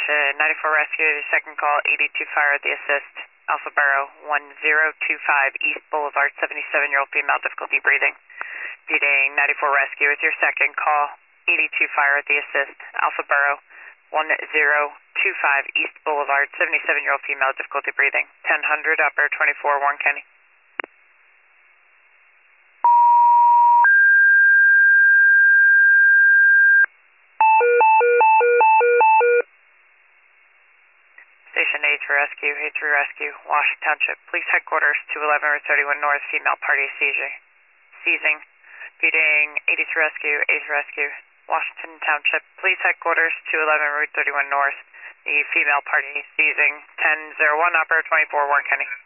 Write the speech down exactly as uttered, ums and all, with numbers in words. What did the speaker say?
Station ninety-four Rescue, second call, eighty-two Fire at the assist. Alpha Borough, one zero two five East Boulevard, seventy-seven-year-old female, difficulty breathing. Beating ninety-four Rescue with your second call, eighty-two Fire at the assist. Alpha Borough, one zero two five East Boulevard, seventy-seven-year-old female, difficulty breathing. ten hundred upper, twenty-four, Warren County. Station eight for Rescue, eight three Rescue, Washington Township. Police Headquarters, two eleven Route thirty-one North, female party seizing. Seizing. Beating eighty-three Rescue, eighth Rescue, Washington Township. Police Headquarters, two eleven Route thirty-one North, the female party seizing. ten zero one upper, twenty-four Warren County.